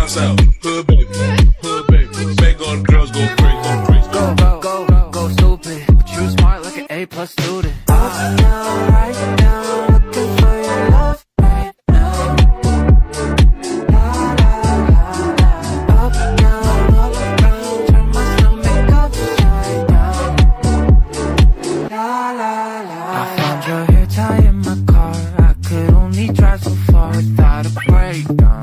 south, hood baby, make all the girls go crazy, go crazy. Go stupid, but you smart like an A+ student. Up now, right now, looking for your love right now. La la la la. Up down, all around, turn my stomach upside down. La la la. I found your hair tie in my car. I could only drive so far without a breakdown.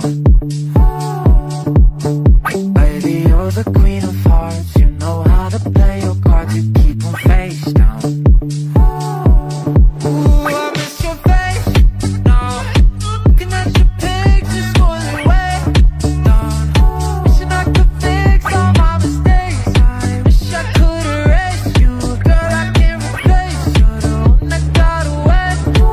Baby, you're the queen of hearts. You know how to play your cards. You keep them face down. Ooh, I miss your face now. Looking at your pictures falling way down. Wishing I could fix all my mistakes. I wish I could erase you. Girl, I can't replace you. The one that got away.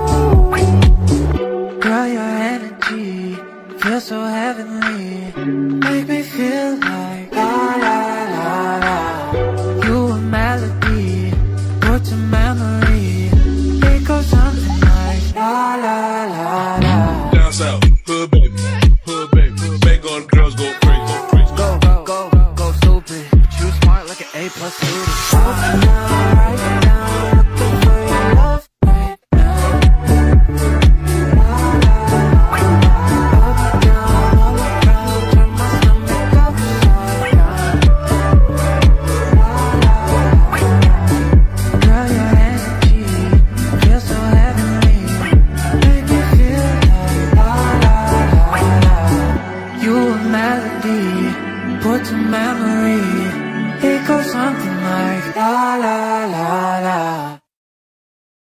Ooh. Girl, your energy feels so heavenly. Make me feel like la la la la. You a melody, put to memory. It goes something like la la la la. Down south, hood baby, make all the girls go crazy, go crazy. Go stupid, but you smart like an A+ student. Up now, right now, looking for your love right now. La la la la. Up down, all around, turn my stomach upside down. La la la la. Girl, your energy feels so heavenly. Make me feel like la la la la. You a melody, put to memory. It goes something like la la la.